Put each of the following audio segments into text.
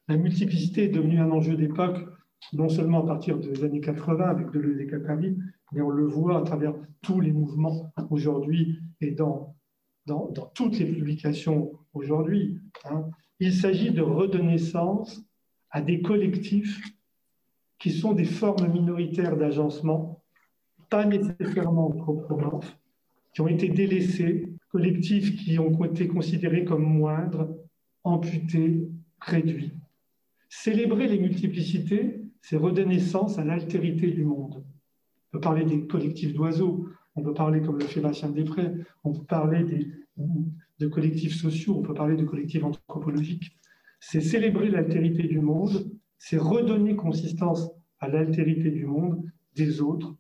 La multiplicité est devenue un enjeu d'époque, non seulement à partir des années 80 avec Deleuze et Guattari, mais on le voit à travers tous les mouvements aujourd'hui et dans toutes les publications aujourd'hui. Hein. Il s'agit de redonner sens à des collectifs qui sont des formes minoritaires d'agencement, pas nécessairement anthropomorphes, qui ont été délaissés, collectifs qui ont été considérés comme moindres, amputés, réduits. Célébrer les multiplicités, c'est redonner sens à l'altérité du monde. On peut parler des collectifs d'oiseaux, on peut parler, comme le fait Bastien Després, on peut parler de collectifs sociaux, on peut parler de collectifs anthropologiques. C'est célébrer l'altérité du monde, c'est redonner consistance à l'altérité du monde, des autres,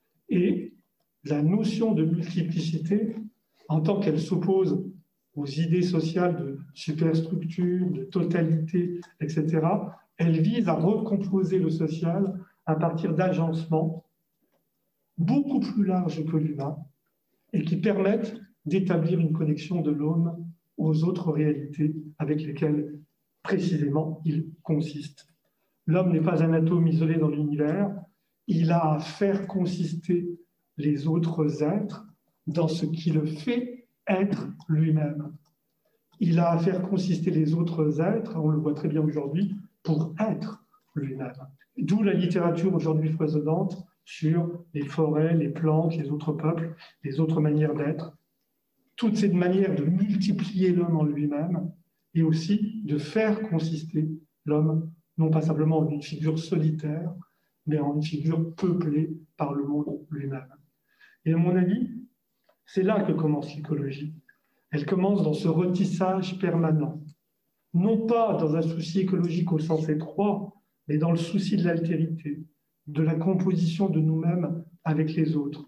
et la notion de multiplicité, en tant qu'elle s'oppose aux idées sociales de superstructure, de totalité, etc., elle vise à recomposer le social à partir d'agencements beaucoup plus larges que l'humain et qui permettent d'établir une connexion de l'homme aux autres réalités avec lesquelles précisément il consiste. L'homme n'est pas un atome isolé dans l'univers, il a à faire consister les autres êtres dans ce qui le fait être lui-même. Il a à faire consister les autres êtres, on le voit très bien aujourd'hui, pour être lui-même. D'où la littérature aujourd'hui foisonnante sur les forêts, les plantes, les autres peuples, les autres manières d'être. Toutes ces manières de multiplier l'homme en lui-même et aussi de faire consister l'homme, non pas simplement en une figure solitaire, mais en une figure peuplée par le monde lui-même. Et à mon avis, c'est là que commence l'écologie. Elle commence dans ce retissage permanent, non pas dans un souci écologique au sens étroit, mais dans le souci de l'altérité, de la composition de nous-mêmes avec les autres.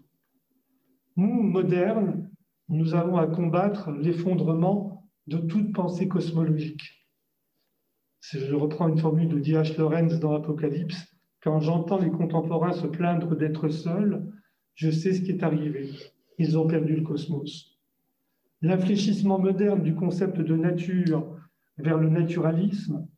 Nous, modernes, nous avons à combattre l'effondrement de toute pensée cosmologique. Je reprends une formule de D.H. Lawrence dans Apocalypse. Quand j'entends les contemporains se plaindre d'être seuls, je sais ce qui est arrivé. Ils ont perdu le cosmos. L'infléchissement moderne du concept de nature vers le naturalisme,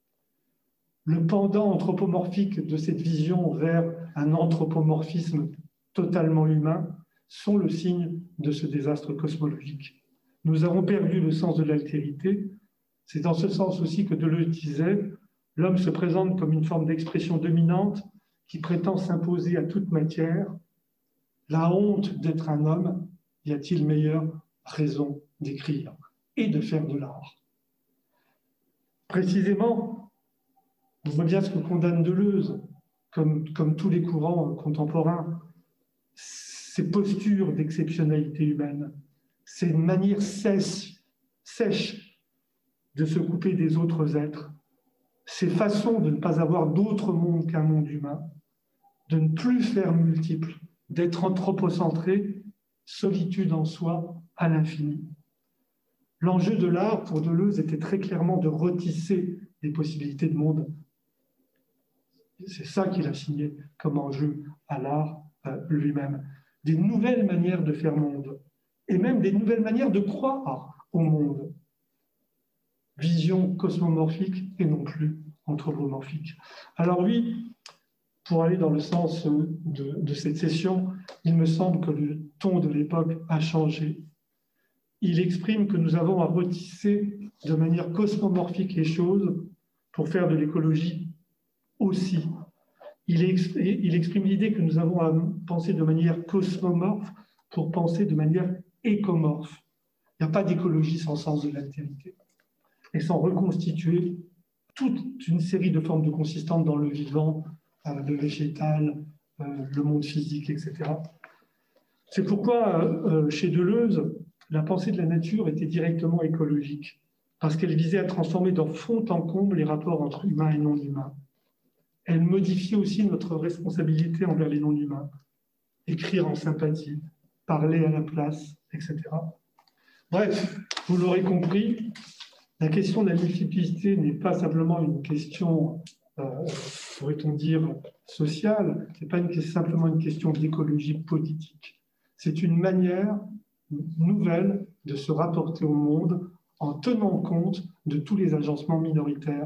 le pendant anthropomorphique de cette vision vers un anthropomorphisme totalement humain, sont le signe de ce désastre cosmologique. Nous avons perdu le sens de l'altérité. C'est dans ce sens aussi que Deleuze disait « L'homme se présente comme une forme d'expression dominante qui prétend s'imposer à toute matière. La honte d'être un homme, y a-t-il meilleure raison d'écrire et de faire de l'art ?» Précisément, on voit bien ce que condamne Deleuze, comme tous les courants contemporains, ces postures d'exceptionnalité humaine, ces manières sèches de se couper des autres êtres, ces façons de ne pas avoir d'autre monde qu'un monde humain, de ne plus faire multiple, d'être anthropocentré, solitude en soi à l'infini. L'enjeu de l'art, pour Deleuze, était très clairement de retisser les possibilités de monde. C'est ça qu'il a signé comme enjeu à l'art lui-même. Des nouvelles manières de faire monde, et même des nouvelles manières de croire au monde. Vision cosmomorphique et non plus anthropomorphique. Alors oui, pour aller dans le sens de cette session, il me semble que le ton de l'époque a changé. Il exprime que nous avons à retisser de manière cosmomorphique les choses pour faire de l'écologie aussi. Il exprime l'idée que nous avons à penser de manière cosmomorphe pour penser de manière écomorphe. Il n'y a pas d'écologie sans sens de l'altérité et sans reconstituer toute une série de formes de consistantes dans le vivant, le végétal, le monde physique, etc. C'est pourquoi, chez Deleuze, la pensée de la nature était directement écologique, parce qu'elle visait à transformer de fond en comble les rapports entre humains et non-humains. Elle modifiait aussi notre responsabilité envers les non-humains, écrire en sympathie, parler à la place, etc. Bref, vous l'aurez compris, la question de la multiplicité n'est pas simplement une question, pourrait-on dire, sociale, ce n'est pas simplement une question d'écologie politique. C'est une manière nouvelle de se rapporter au monde en tenant compte de tous les agencements minoritaires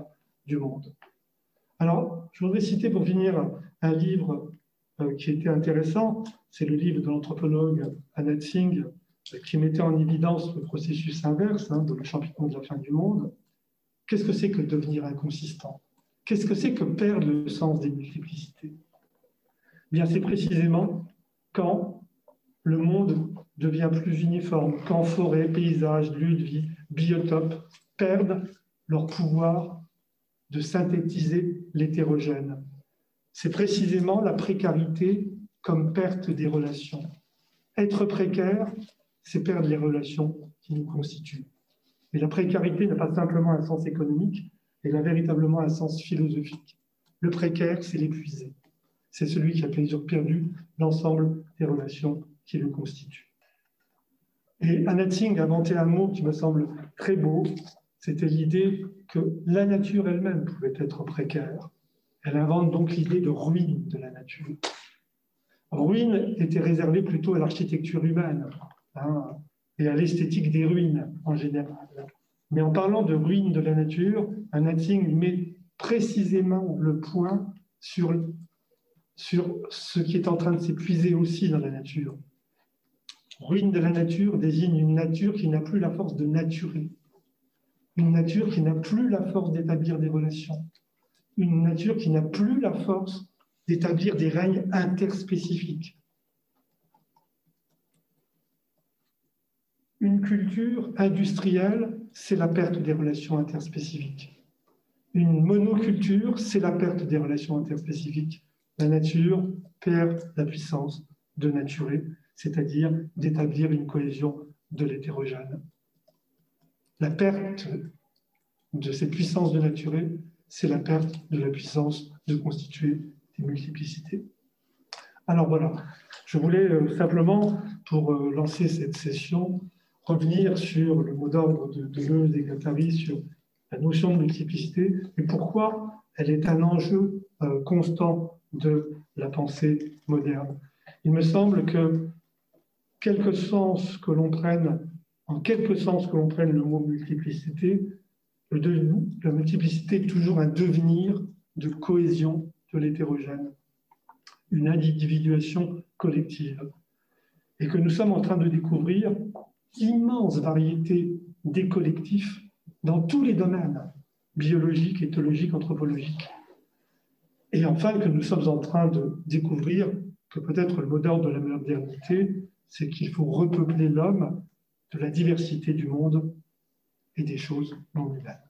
du monde. Alors, je voudrais citer pour finir un livre qui était intéressant, c'est le livre de l'anthropologue Annette Singh, qui mettait en évidence le processus inverse de le champignon de la fin du monde. Qu'est-ce que c'est que devenir inconsistant? Qu'est-ce que c'est que perdre le sens des multiplicités? Bien, c'est précisément quand le monde devient plus uniforme, quand forêt, paysages, lieux de vie, biotopes perdent leur pouvoir de synthétiser l'hétérogène. C'est précisément la précarité comme perte des relations. Être précaire, c'est perdre les relations qui nous constituent. Et la précarité n'a pas simplement un sens économique, elle a véritablement un sens philosophique. Le précaire, c'est l'épuisé. C'est celui qui a perdu l'ensemble des relations qui le constituent. Et Annette Singh a inventé un mot qui me semble très beau, c'était l'idée que la nature elle-même pouvait être précaire. Elle invente donc l'idée de ruine de la nature. Ruine était réservée plutôt à l'architecture humaine et à l'esthétique des ruines en général. Mais en parlant de ruine de la nature, Annette Singh met précisément le point sur ce qui est en train de s'épuiser aussi dans la nature. Ruine de la nature désigne une nature qui n'a plus la force de naturer, une nature qui n'a plus la force d'établir des relations, une nature qui n'a plus la force d'établir des règnes interspécifiques. Une culture industrielle, c'est la perte des relations interspécifiques. Une monoculture, c'est la perte des relations interspécifiques. La nature perd la puissance de naturer, c'est-à-dire d'établir une cohésion de l'hétérogène. La perte de cette puissance de naturer, c'est la perte de la puissance de constituer des multiplicités. Alors voilà, je voulais simplement, pour lancer cette session, revenir sur le mot d'ordre de Deleuze et Guattari, sur la notion de multiplicité et pourquoi elle est un enjeu constant de la pensée moderne. Il me semble que, en quelque sens que l'on prenne le mot multiplicité, la multiplicité est toujours un devenir de cohésion de l'hétérogène, une individuation collective, et que nous sommes en train de découvrir l'immense variété des collectifs dans tous les domaines, biologiques, éthologiques, anthropologiques. Et enfin, que nous sommes en train de découvrir que peut-être le mot d'ordre de la modernité, c'est qu'il faut repeupler l'homme de la diversité du monde et des choses non humaines.